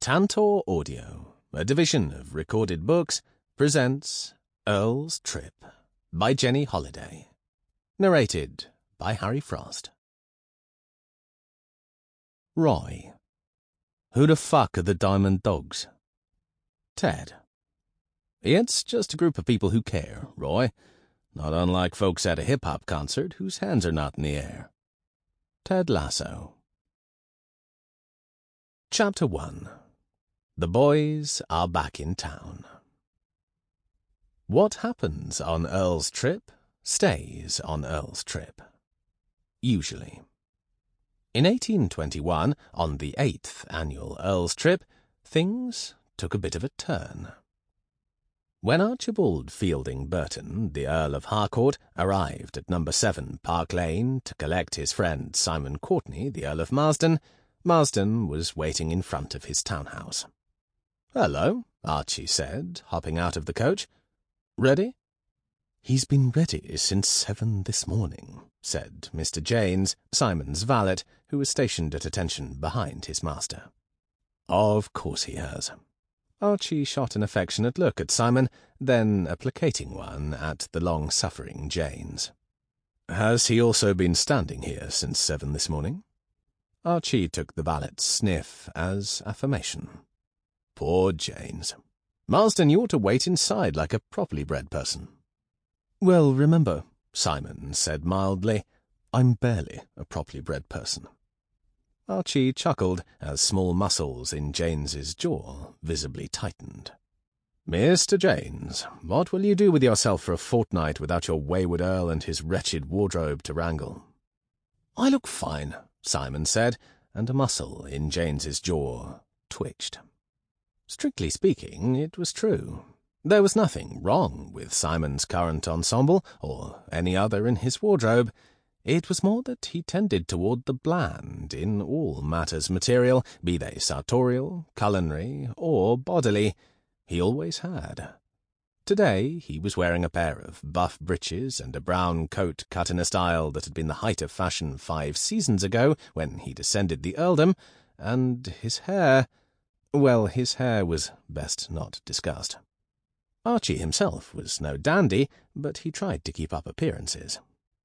Tantor Audio, a division of Recorded Books, presents Earl's Trip by Jenny Holiday. Narrated by Harry Frost. Roy. Who the fuck are the Diamond Dogs? Ted. It's just a group of people who care, Roy. Not unlike folks at a hip-hop concert whose hands are not in the air. Ted Lasso. Chapter 1. The boys are back in town. What happens on Earl's Trip stays on Earl's Trip. Usually. In 1821, on the 8th annual Earl's Trip, things took a bit of a turn. When Archibald Fielding Burton, the Earl of Harcourt, arrived at No. 7 Park Lane to collect his friend Simon Courtenay, the Earl of Marsden, Marsden was waiting in front of his townhouse. "Hello," Archie said, hopping out of the coach. "Ready?" "He's been ready since 7 this morning," said Mr. Janes, Simon's valet, who was stationed at attention behind his master. "Of course he has." Archie shot an affectionate look at Simon, then a placating one at the long-suffering Janes. "Has he also been standing here since 7 this morning?" Archie took the valet's sniff as affirmation. Poor Janes. "Marsden, you ought to wait inside like a properly bred person." "Well, remember," Simon said mildly, "I'm barely a properly bred person." Archie chuckled as small muscles in Janes's jaw visibly tightened. "Mr. Janes, what will you do with yourself for a fortnight without your wayward earl and his wretched wardrobe to wrangle?" "I look fine," Simon said, and a muscle in James's jaw twitched. Strictly speaking, it was true. There was nothing wrong with Simon's current ensemble, or any other in his wardrobe. It was more that he tended toward the bland in all matters material, be they sartorial, culinary, or bodily. He always had. Today he was wearing a pair of buff breeches and a brown coat cut in a style that had been the height of fashion 5 seasons ago when he descended the earldom, and his hair... well, his hair was best not discussed. Archie himself was no dandy, but he tried to keep up appearances.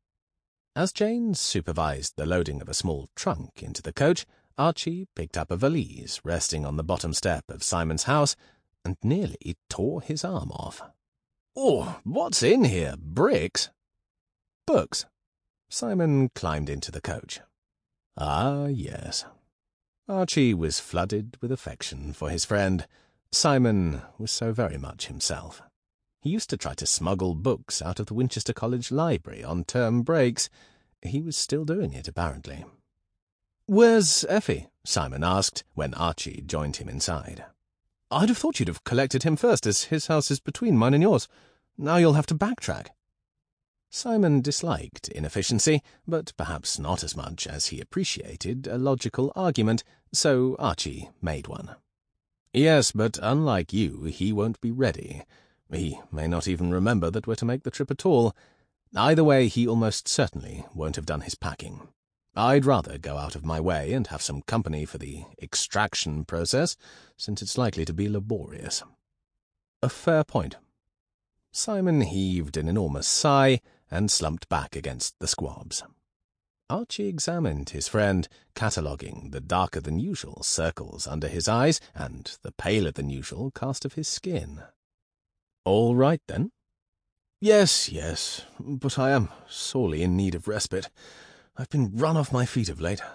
As Janes supervised the loading of a small trunk into the coach, Archie picked up a valise resting on the bottom step of Simon's house and nearly tore his arm off. "Oh, what's in here? Bricks?" "Books." Simon climbed into the coach. Ah, yes. Archie was flooded with affection for his friend. Simon was so very much himself. He used to try to smuggle books out of the Winchester College library on term breaks. He was still doing it, apparently. "Where's Effie?" Simon asked when Archie joined him inside. "I'd have thought you'd have collected him first, as his house is between mine and yours. Now you'll have to backtrack." Simon disliked inefficiency, but perhaps not as much as he appreciated a logical argument, so Archie made one. "Yes, but unlike you, he won't be ready. He may not even remember that we're to make the trip at all. Either way, he almost certainly won't have done his packing. I'd rather go out of my way and have some company for the extraction process, since it's likely to be laborious." "A fair point." Simon heaved an enormous sigh and slumped back against the squabs. Archie examined his friend, cataloguing the darker-than-usual circles under his eyes and the paler-than-usual cast of his skin. "All right, then?" Yes, but I am sorely in need of respite. I've been run off my feet of late.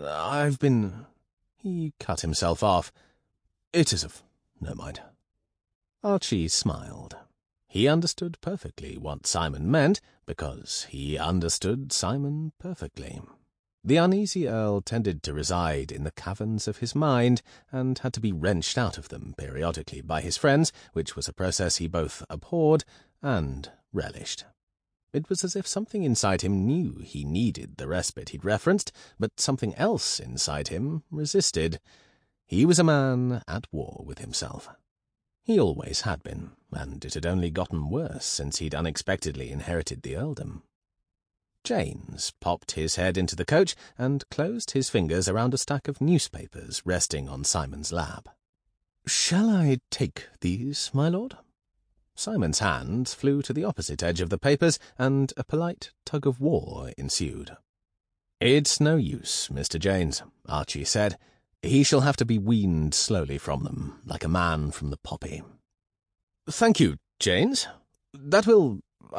He cut himself off. "It is of no mind." Archie smiled. He understood perfectly what Simon meant, because he understood Simon perfectly. The uneasy Earl tended to reside in the caverns of his mind, and had to be wrenched out of them periodically by his friends, which was a process he both abhorred and relished. It was as if something inside him knew he needed the respite he'd referenced, but something else inside him resisted. He was a man at war with himself. He always had been, and it had only gotten worse since he'd unexpectedly inherited the earldom. Janes popped his head into the coach and closed his fingers around a stack of newspapers resting on Simon's lap. "Shall I take these, my lord?" Simon's hand flew to the opposite edge of the papers, and a polite tug-of-war ensued. "It's no use, Mr. Jaynes," Archie said. "He shall have to be weaned slowly from them, like a man from the poppy." "Thank you, Jaynes. That will,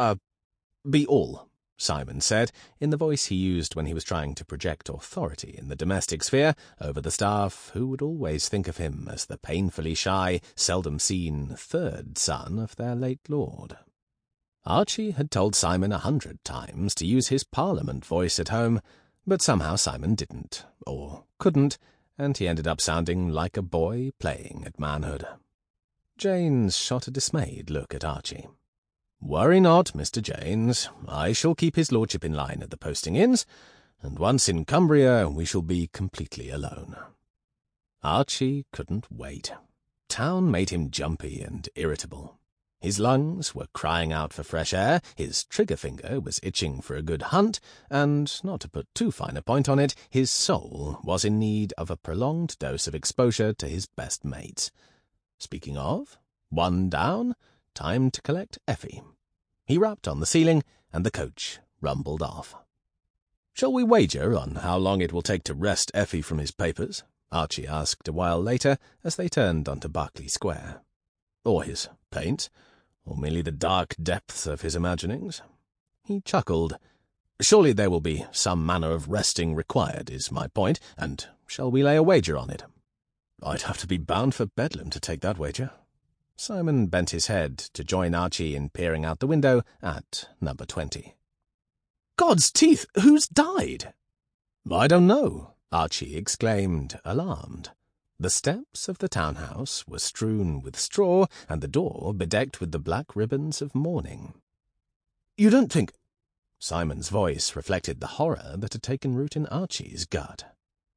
be all," Simon said, in the voice he used when he was trying to project authority in the domestic sphere over the staff, who would always think of him as the painfully shy, seldom-seen third son of their late lord. Archie had told Simon 100 times to use his Parliament voice at home, but somehow Simon didn't, or couldn't, and he ended up sounding like a boy playing at manhood. Jaynes shot a dismayed look at Archie. "Worry not, Mr. Jaynes. I shall keep his lordship in line at the posting inns, and once in Cumbria we shall be completely alone." Archie couldn't wait. Town made him jumpy and irritable. His lungs were crying out for fresh air, his trigger finger was itching for a good hunt, and, not to put too fine a point on it, his soul was in need of a prolonged dose of exposure to his best mates. Speaking of, one down, time to collect Effie. He rapped on the ceiling, and the coach rumbled off. "Shall we wager on how long it will take to wrest Effie from his papers?" Archie asked a while later as they turned onto Berkeley Square. "Or his paint, or merely the dark depths of his imaginings?" He chuckled. "Surely there will be some manner of resting required, is my point, and shall we lay a wager on it?" "I'd have to be bound for Bedlam to take that wager." Simon bent his head to join Archie in peering out the window at number 20. "God's teeth, who's died?" "I don't know," Archie exclaimed, alarmed. The steps of the townhouse were strewn with straw, and the door bedecked with the black ribbons of mourning. "You don't think—" Simon's voice reflected the horror that had taken root in Archie's gut.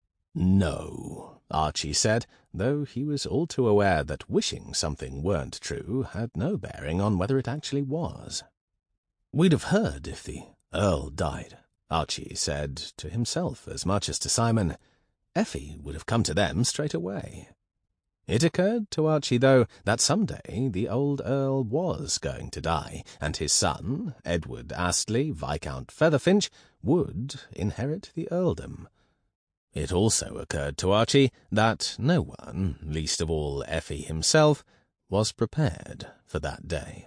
"No," Archie said, though he was all too aware that wishing something weren't true had no bearing on whether it actually was. "We'd have heard if the Earl died," Archie said, to himself as much as to Simon. Effie would have come to them straight away. It occurred to Archie, though, that some day the old Earl was going to die, and his son, Edward Astley, Viscount Featherfinch, would inherit the earldom. It also occurred to Archie that no one, least of all Effie himself, was prepared for that day.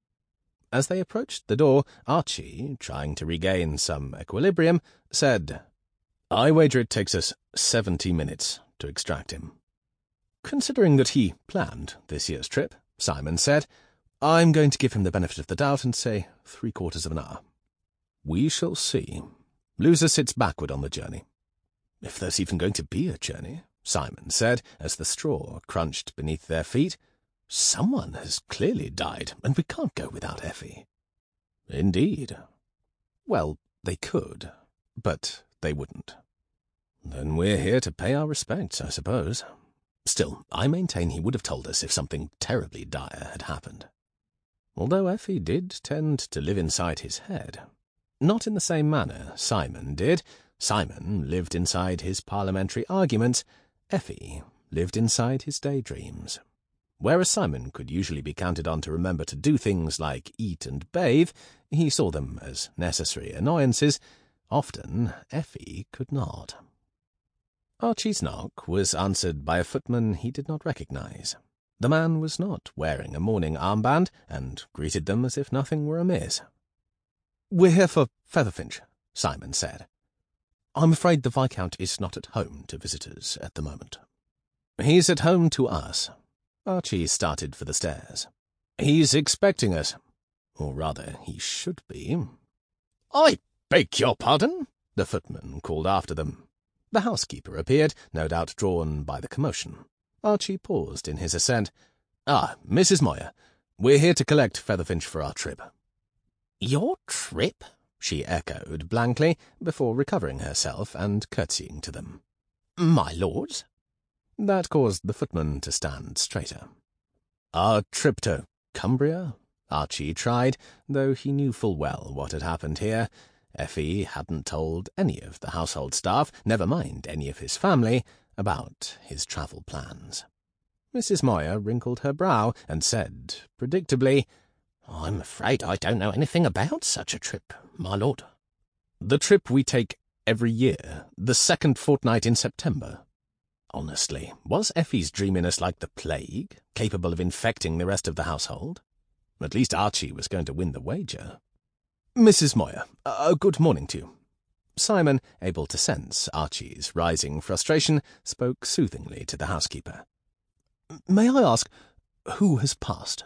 As they approached the door, Archie, trying to regain some equilibrium, said, "I wager it takes us 70 minutes to extract him." "Considering that he planned this year's trip," Simon said, "I'm going to give him the benefit of the doubt and say 3/4 of an hour." "We shall see. Loser sits backward on the journey." "If there's even going to be a journey," Simon said, as the straw crunched beneath their feet. "Someone has clearly died, and we can't go without Effie." "Indeed." "Well, they could, but they wouldn't." "Then we're here to pay our respects, I suppose. Still, I maintain he would have told us if something terribly dire had happened." Although Effie did tend to live inside his head. Not in the same manner Simon did. Simon lived inside his parliamentary arguments. Effie lived inside his daydreams. Whereas Simon could usually be counted on to remember to do things like eat and bathe, he saw them as necessary annoyances. Often Effie could not. Archie's knock was answered by a footman he did not recognize. The man was not wearing a mourning armband, and greeted them as if nothing were amiss. "We're here for Featherfinch," Simon said. "I'm afraid the Viscount is not at home to visitors at the moment." "He's at home to us." Archie started for the stairs. "He's expecting us. Or rather, he should be." "I beg your pardon," the footman called after them. The housekeeper appeared, no doubt drawn by the commotion. Archie paused in his ascent. "Ah, Mrs. Moyer. We're here to collect Featherfinch for our trip." "Your trip?" she echoed blankly, before recovering herself and curtsying to them. "My lords?" That caused the footman to stand straighter. "Our trip to Cumbria?" Archie tried, though he knew full well what had happened here. Effie hadn't told any of the household staff, never mind any of his family, about his travel plans. Mrs. Moyer wrinkled her brow and said, predictably, "I'm afraid I don't know anything about such a trip, my lord." "The trip we take every year, the second fortnight in September." Honestly, was Effie's dreaminess like the plague, capable of infecting the rest of the household? At least Archie was going to win the wager. "Mrs. Moyer, good morning to you." Simon, able to sense Archie's rising frustration, spoke soothingly to the housekeeper. "May I ask, who has passed?"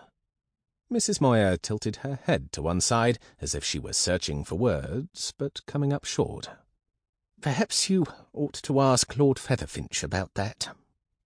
Mrs. Moyer tilted her head to one side, as if she were searching for words, but coming up short. "Perhaps you ought to ask Lord Featherfinch about that."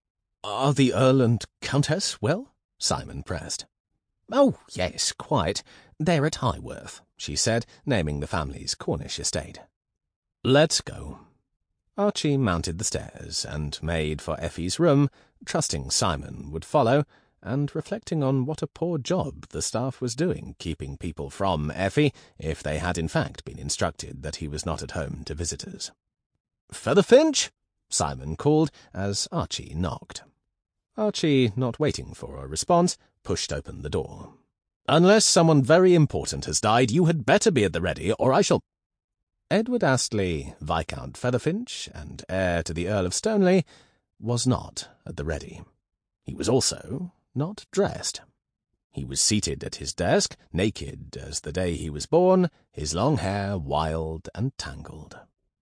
"Are the Earl and Countess well?" Simon pressed. "Oh, yes, quite. They're at Highworth," she said, naming the family's Cornish estate. "Let's go." Archie mounted the stairs and made for Effie's room, trusting Simon would follow, and reflecting on what a poor job the staff was doing keeping people from Effie if they had in fact been instructed that he was not at home to visitors. "Featherfinch!" Simon called as Archie knocked. Archie, not waiting for a response, pushed open the door. "Unless someone very important has died, you had better be at the ready, or I shall—" Edward Astley, Viscount Featherfinch, and heir to the Earl of Stoneleigh, was not at the ready. He was also not dressed. He was seated at his desk, naked as the day he was born, his long hair wild and tangled.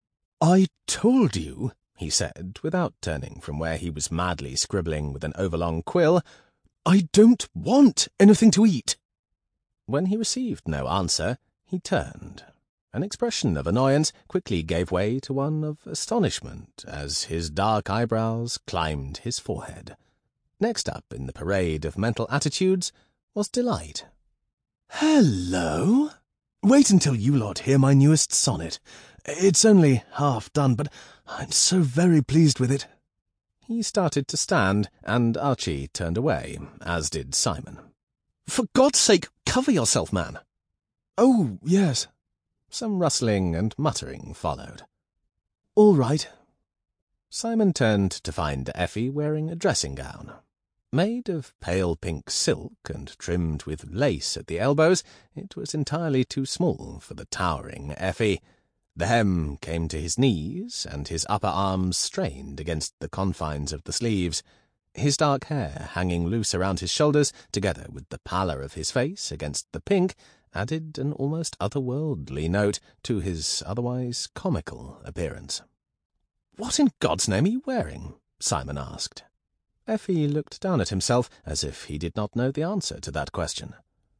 "I told you," he said, without turning from where he was madly scribbling with an overlong quill, "I don't want anything to eat." When he received no answer, he turned. An expression of annoyance quickly gave way to one of astonishment as his dark eyebrows climbed his forehead. Next up in the parade of mental attitudes was delight. "Hello! Wait until you lot hear my newest sonnet. It's only half done, but I'm so very pleased with it." He started to stand, and Archie turned away, as did Simon. "For God's sake, cover yourself, man." "Oh, yes." Some rustling and muttering followed. "All right." Simon turned to find Effie wearing a dressing gown. Made of pale pink silk and trimmed with lace at the elbows, it was entirely too small for the towering Effie. The hem came to his knees, and his upper arms strained against the confines of the sleeves. His dark hair, hanging loose around his shoulders, together with the pallor of his face against the pink, added an almost otherworldly note to his otherwise comical appearance. "What in God's name are you wearing?" Simon asked. Effie looked down at himself as if he did not know the answer to that question.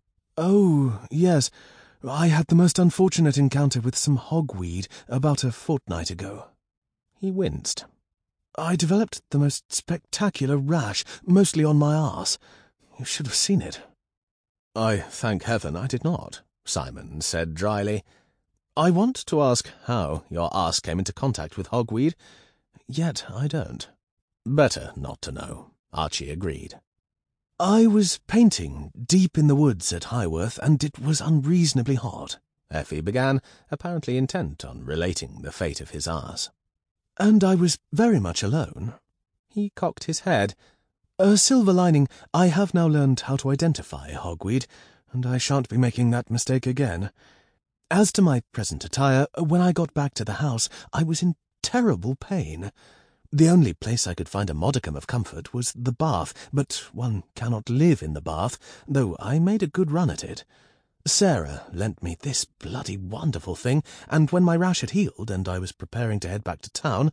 "Oh, yes, I had the most unfortunate encounter with some hogweed about a fortnight ago." He winced. "I developed the most spectacular rash, mostly on my arse. You should have seen it." "I thank heaven I did not," Simon said dryly. "I want to ask how your arse came into contact with hogweed, yet I don't." "Better not to know," Archie agreed. "I was painting deep in the woods at Highworth, and it was unreasonably hot," Effie began, apparently intent on relating the fate of his arse. "And I was very much alone." He cocked his head. "A silver lining, I have now learned how to identify hogweed, and I shan't be making that mistake again. As to my present attire, when I got back to the house, I was in terrible pain. The only place I could find a modicum of comfort was the bath, but one cannot live in the bath, though I made a good run at it. Sarah lent me this bloody wonderful thing, and when my rash had healed and I was preparing to head back to town,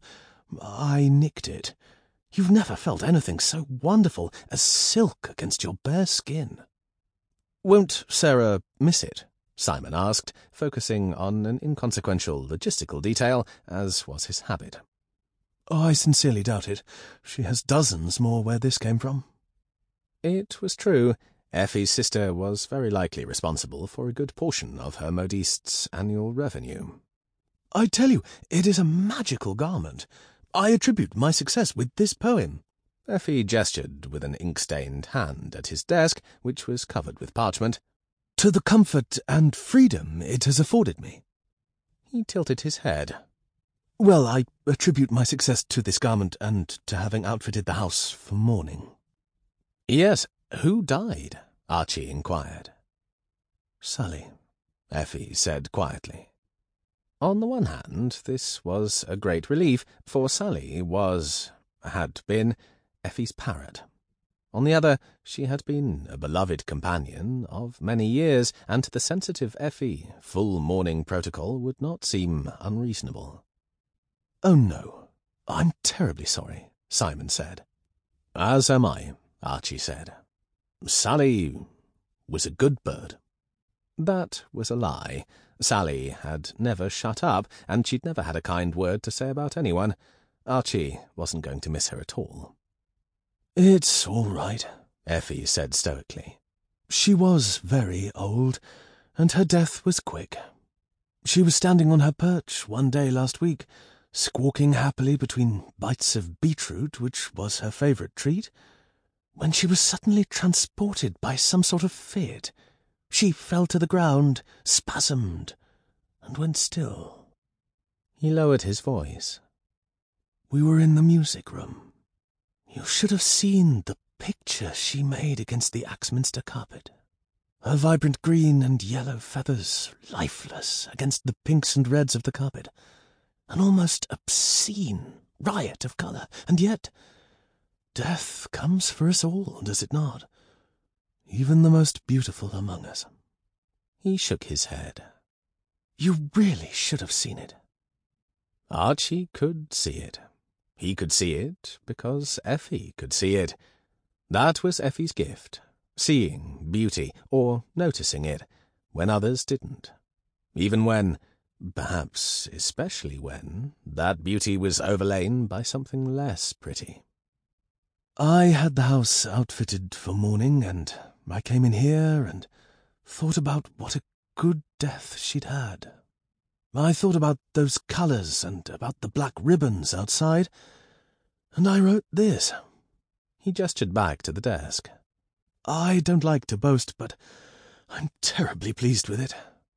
I nicked it. You've never felt anything so wonderful as silk against your bare skin." "Won't Sarah miss it?" Simon asked, focusing on an inconsequential logistical detail, as was his habit. "I sincerely doubt it. She has dozens more where this came from." It was true. Effie's sister was very likely responsible for a good portion of her modiste's annual revenue. "I tell you, it is a magical garment. I attribute my success with this poem." Effie gestured with an ink-stained hand at his desk, which was covered with parchment. "To the comfort and freedom it has afforded me." He tilted his head. "Well, I attribute my success to this garment and to having outfitted the house for mourning." Yes, who died? Archie inquired. Sally, Effie said quietly. On the one hand, this was a great relief, for Sally had been, Effie's parrot. On the other, she had been a beloved companion of many years, and to the sensitive Effie, full mourning protocol would not seem unreasonable. "Oh, no, I'm terribly sorry," Simon said. "As am I," Archie said. "Sally was a good bird." That was a lie. Sally had never shut up, and she'd never had a kind word to say about anyone. Archie wasn't going to miss her at all. "It's all right," Effie said stoically. "She was very old, and her death was quick. She was standing on her perch one day last week, squawking happily between bites of beetroot, which was her favourite treat, when she was suddenly transported by some sort of fit. She fell to the ground, spasmed, and went still." He lowered his voice. "We were in the music room. You should have seen the picture she made against the Axminster carpet. Her vibrant green and yellow feathers lifeless against the pinks and reds of the carpet. An almost obscene riot of colour, and yet death comes for us all, does it not? Even the most beautiful among us." He shook his head. "You really should have seen it." Archie could see it. He could see it because Effie could see it. That was Effie's gift, seeing beauty, or noticing it, when others didn't. Even when, perhaps especially when, that beauty was overlain by something less pretty. "I had the house outfitted for mourning, and I came in here and thought about what a good death she'd had. I thought about those colours and about the black ribbons outside, and I wrote this." He gestured back to the desk. "I don't like to boast, but I'm terribly pleased with it."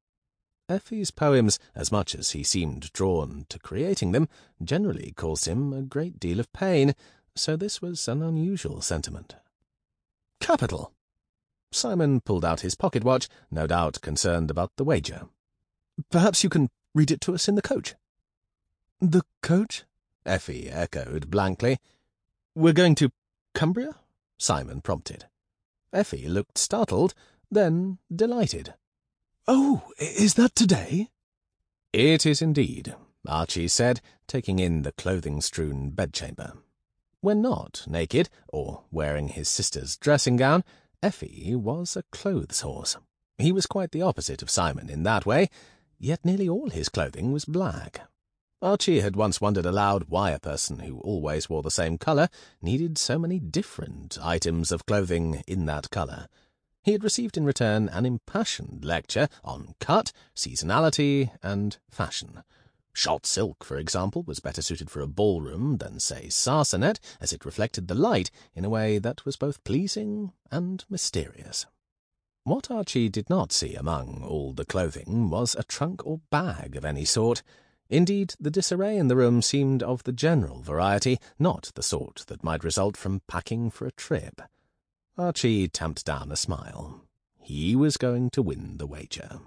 Effie's poems, as much as he seemed drawn to creating them, generally caused him a great deal of pain, so this was an unusual sentiment. "Capital." Simon pulled out his pocket watch, no doubt concerned about the wager. "Perhaps you can read it to us in the coach." "The coach?" Effie echoed blankly. "We're going to Cumbria?" Simon prompted. Effie looked startled, then delighted. "Oh, is that today?" "It is indeed," Archie said, taking in the clothing-strewn bedchamber. When not naked, or wearing his sister's dressing gown, Effie was a clothes horse. He was quite the opposite of Simon in that way, yet nearly all his clothing was black. Archie had once wondered aloud why a person who always wore the same colour needed so many different items of clothing in that colour. He had received in return an impassioned lecture on cut, seasonality, and fashion. Shot silk, for example, was better suited for a ballroom than, say, sarcenet, as it reflected the light in a way that was both pleasing and mysterious. What Archie did not see among all the clothing was a trunk or bag of any sort. Indeed, the disarray in the room seemed of the general variety, not the sort that might result from packing for a trip. Archie tamped down a smile. He was going to win the wager.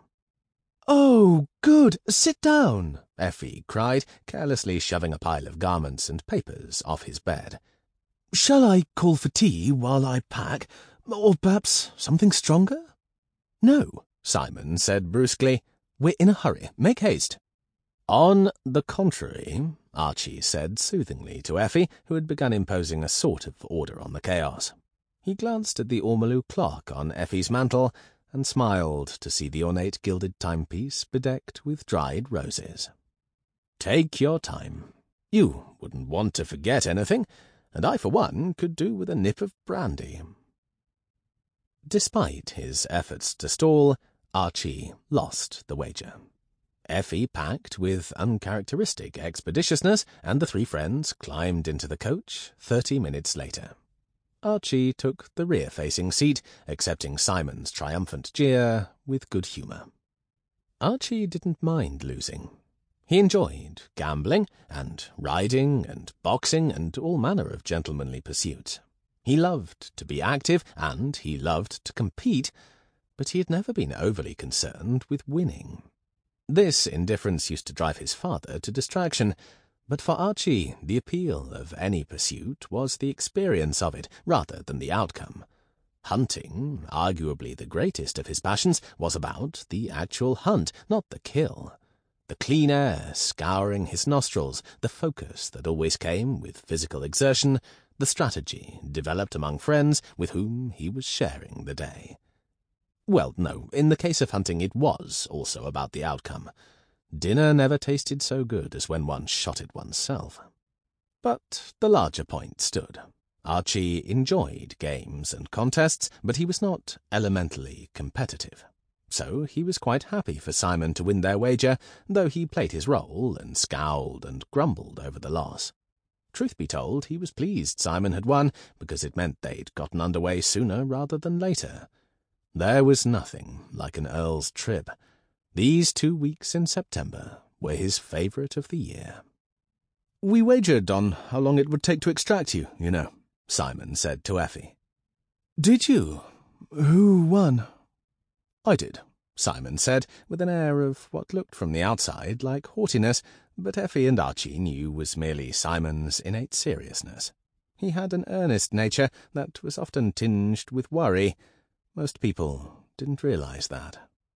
"Oh, good! Sit down!" Effie cried, carelessly shoving a pile of garments and papers off his bed. "Shall I call for tea while I pack, or perhaps something stronger?" "No," Simon said brusquely. "We're in a hurry. Make haste." "On the contrary," Archie said soothingly to Effie, who had begun imposing a sort of order on the chaos. He glanced at the ormolu clock on Effie's mantel and smiled to see the ornate gilded timepiece bedecked with dried roses. "Take your time. You wouldn't want to forget anything, and I, for one, could do with a nip of brandy." Despite his efforts to stall, Archie lost the wager. Effie packed with uncharacteristic expeditiousness, and the three friends climbed into the coach 30 minutes later. Archie took the rear-facing seat, accepting Simon's triumphant jeer with good humour. Archie didn't mind losing. He enjoyed gambling and riding and boxing and all manner of gentlemanly pursuits. He loved to be active, and he loved to compete, but he had never been overly concerned with winning. This indifference used to drive his father to distraction, but for Archie the appeal of any pursuit was the experience of it rather than the outcome. Hunting, arguably the greatest of his passions, was about the actual hunt, not the kill. The clean air scouring his nostrils, the focus that always came with physical exertion, the strategy developed among friends with whom he was sharing the day. Well, no, in the case of hunting it was also about the outcome. Dinner never tasted so good as when one shot it oneself. But the larger point stood. Archie enjoyed games and contests, but he was not elementally competitive. So he was quite happy for Simon to win their wager, though he played his role and scowled and grumbled over the loss. Truth be told, he was pleased Simon had won, because it meant they'd gotten underway sooner rather than later. There was nothing like an Earl's Trip. These 2 weeks in September were his favourite of the year. "We wagered on how long it would take to extract you, you know," Simon said to Effie. "Did you? Who won?" "I did," Simon said, with an air of what looked from the outside like haughtiness, but Effie and Archie knew was merely Simon's innate seriousness. He had an earnest nature that was often tinged with worry. Most people didn't realize that.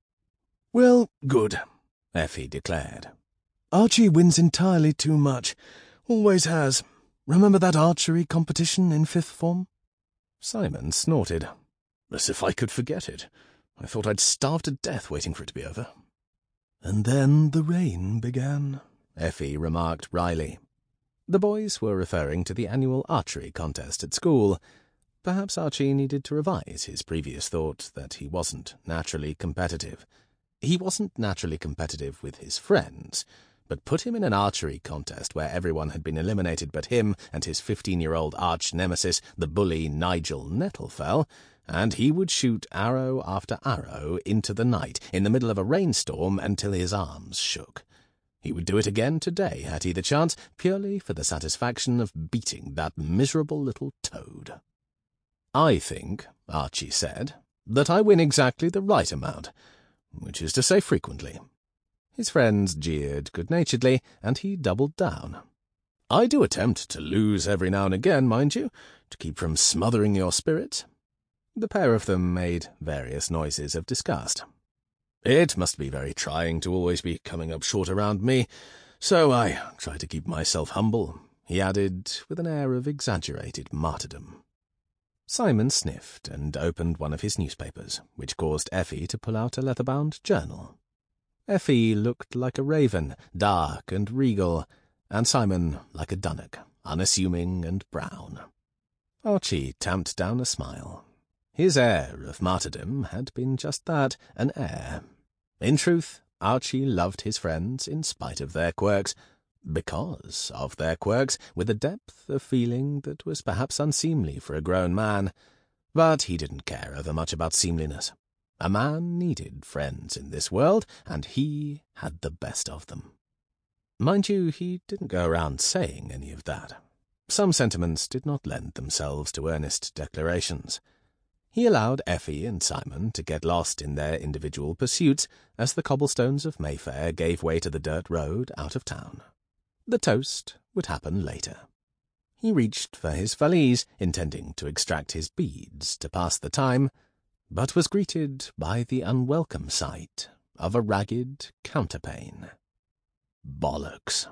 "Well, good," Effie declared. "Archie wins entirely too much. Always has. Remember that archery competition in 5th form?" Simon snorted. "As if I could forget it. I thought I'd starve to death waiting for it to be over." "And then the rain began," Effie remarked wryly. The boys were referring to the annual archery contest at school. Perhaps Archie needed to revise his previous thought that he wasn't naturally competitive. He wasn't naturally competitive with his friends, but put him in an archery contest where everyone had been eliminated but him and his 15-year-old arch-nemesis, the bully Nigel Nettlefell, and he would shoot arrow after arrow into the night in the middle of a rainstorm until his arms shook. He would do it again today, had he the chance, purely for the satisfaction of beating that miserable little toad. "I think," Archie said, "that I win exactly the right amount, which is to say frequently." His friends jeered good-naturedly, and he doubled down. "I do attempt to lose every now and again, mind you, to keep from smothering your spirits." The pair of them made various noises of disgust. "It must be very trying to always be coming up short around me, so I try to keep myself humble," he added, with an air of exaggerated martyrdom. Simon sniffed and opened one of his newspapers, which caused Effie to pull out a leather-bound journal. Effie looked like a raven, dark and regal, and Simon like a dunnock, unassuming and brown. Archie tamped down a smile. His air of martyrdom had been just that, an air. In truth, Archie loved his friends in spite of their quirks, because of their quirks, with a depth of feeling that was perhaps unseemly for a grown man. But he didn't care overmuch about seemliness. A man needed friends in this world, and he had the best of them. Mind you, he didn't go around saying any of that. Some sentiments did not lend themselves to earnest declarations. He allowed Effie and Simon to get lost in their individual pursuits as the cobblestones of Mayfair gave way to the dirt road out of town. The toast would happen later. He reached for his valise, intending to extract his beads to pass the time, but was greeted by the unwelcome sight of a ragged counterpane. Bollocks.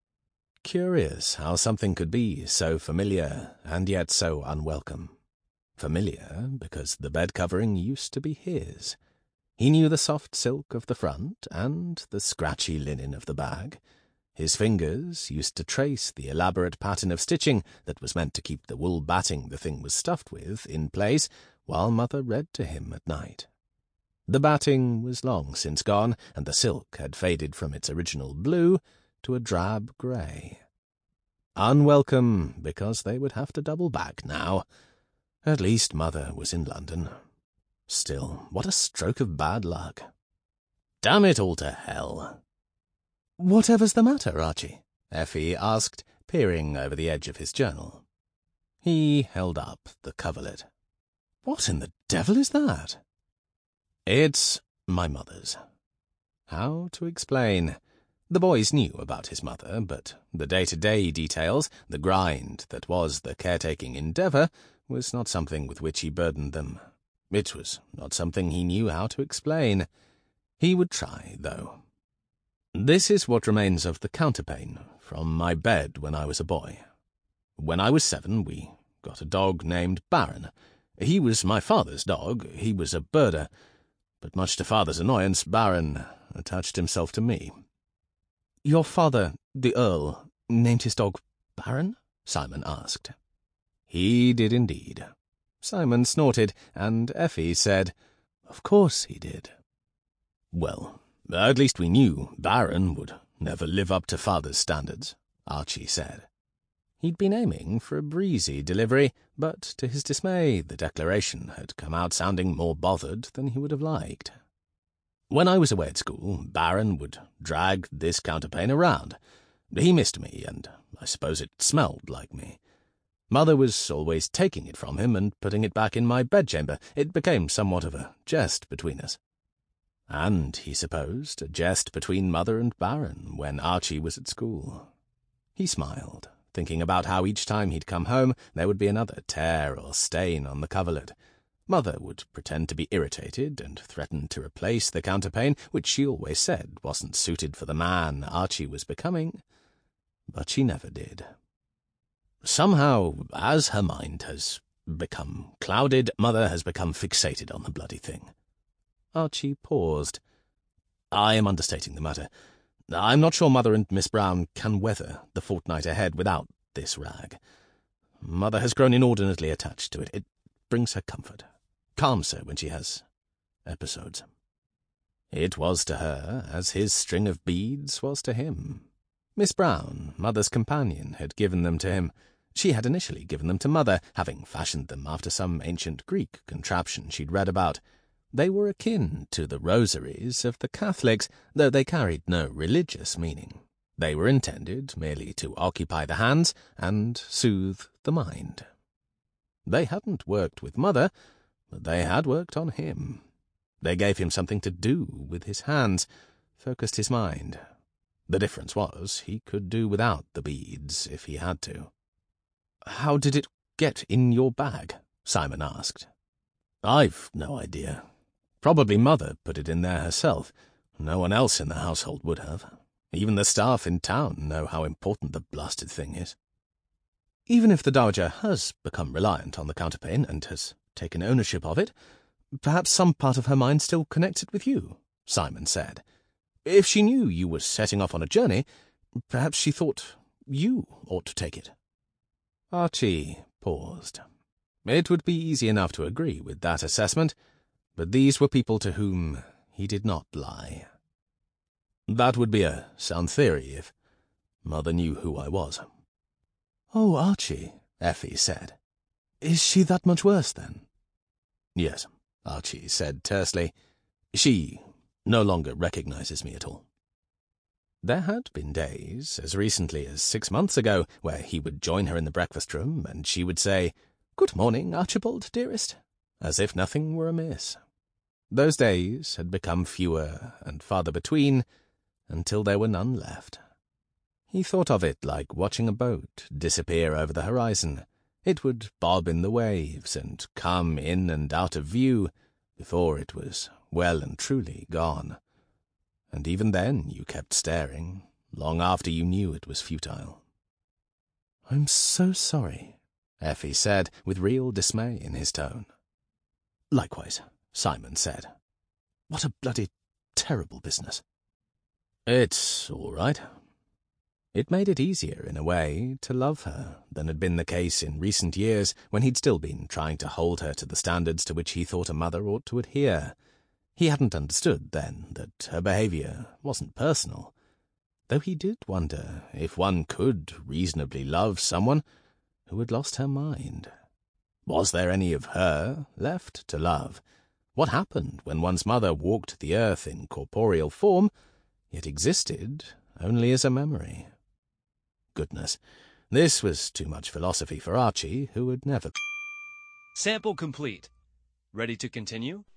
Curious how something could be so familiar and yet so unwelcome. Familiar because the bed covering used to be his. He knew the soft silk of the front and the scratchy linen of the bag. His fingers used to trace the elaborate pattern of stitching that was meant to keep the wool batting the thing was stuffed with in place while Mother read to him at night. The batting was long since gone, and the silk had faded from its original blue to a drab grey. Unwelcome, because they would have to double back now. At least Mother was in London. Still, what a stroke of bad luck. Damn it all to hell. "Whatever's the matter, Archie?" Effie asked, peering over the edge of his journal. He held up the coverlet. "What in the devil is that?" "It's my mother's." How to explain? The boys knew about his mother, but the day-to-day details, the grind that was the caretaking endeavour, was not something with which he burdened them. It was not something he knew how to explain. He would try, though. "This is what remains of the counterpane from my bed when I was a boy. When I was 7, we got a dog named Baron. He was my father's dog. He was a birder. But much to father's annoyance, Baron attached himself to me." "Your father, the Earl, named his dog Baron?" Simon asked. "He did indeed." Simon snorted, and Effie said, "Of course he did." "Well, at least we knew Baron would never live up to father's standards," Archie said. He'd been aiming for a breezy delivery, but to his dismay the declaration had come out sounding more bothered than he would have liked. "When I was away at school, Baron would drag this counterpane around. He missed me, and I suppose it smelled like me. Mother was always taking it from him and putting it back in my bedchamber. It became somewhat of a jest between us." And, he supposed, a jest between Mother and Baron when Archie was at school. He smiled, thinking about how each time he'd come home there would be another tear or stain on the coverlet. Mother would pretend to be irritated and threaten to replace the counterpane, which she always said wasn't suited for the man Archie was becoming. But she never did. Somehow, as her mind has become clouded, Mother has become fixated on the bloody thing. Archie paused. "I am understating the matter. I'm not sure Mother and Miss Brown can weather the fortnight ahead without this rag. Mother has grown inordinately attached to it. It brings her comfort, calms her when she has episodes." It was to her as his string of beads was to him. Miss Brown, Mother's companion, had given them to him. She had initially given them to Mother, having fashioned them after some ancient Greek contraption she'd read about. They were akin to the rosaries of the Catholics, though they carried no religious meaning. They were intended merely to occupy the hands and soothe the mind. They hadn't worked with Mother, but they had worked on him. They gave him something to do with his hands, focused his mind. The difference was he could do without the beads if he had to. "How did it get in your bag?" Simon asked. "I've no idea. Probably Mother put it in there herself. No one else in the household would have. Even the staff in town know how important the blasted thing is." "Even if the Dowager has become reliant on the counterpane and has taken ownership of it, perhaps some part of her mind still connects it with you," Simon said. "If she knew you were setting off on a journey, perhaps she thought you ought to take it." Archie paused. It would be easy enough to agree with that assessment, but these were people to whom he did not lie. "That would be a sound theory if Mother knew who I was." "Oh, Archie," Effie said. "Is she that much worse, then?" "Yes," Archie said tersely. "She no longer recognizes me at all." There had been days, as recently as 6 months ago, where he would join her in the breakfast-room, and she would say, "Good morning, Archibald, dearest," as if nothing were amiss. Those days had become fewer and farther between, until there were none left. He thought of it like watching a boat disappear over the horizon. It would bob in the waves and come in and out of view before it was well and truly gone. And even then you kept staring, long after you knew it was futile. "I'm so sorry," Effie said, with real dismay in his tone. "Likewise," Simon said. "What a bloody terrible business." "It's all right." It made it easier, in a way, to love her than had been the case in recent years when he'd still been trying to hold her to the standards to which he thought a mother ought to adhere. He hadn't understood then that her behaviour wasn't personal, though he did wonder if one could reasonably love someone who had lost her mind. Was there any of her left to love? What happened when one's mother walked the earth in corporeal form, yet existed only as a memory? Goodness, This was too much philosophy for Archie, who would never... Sample complete. Ready to continue?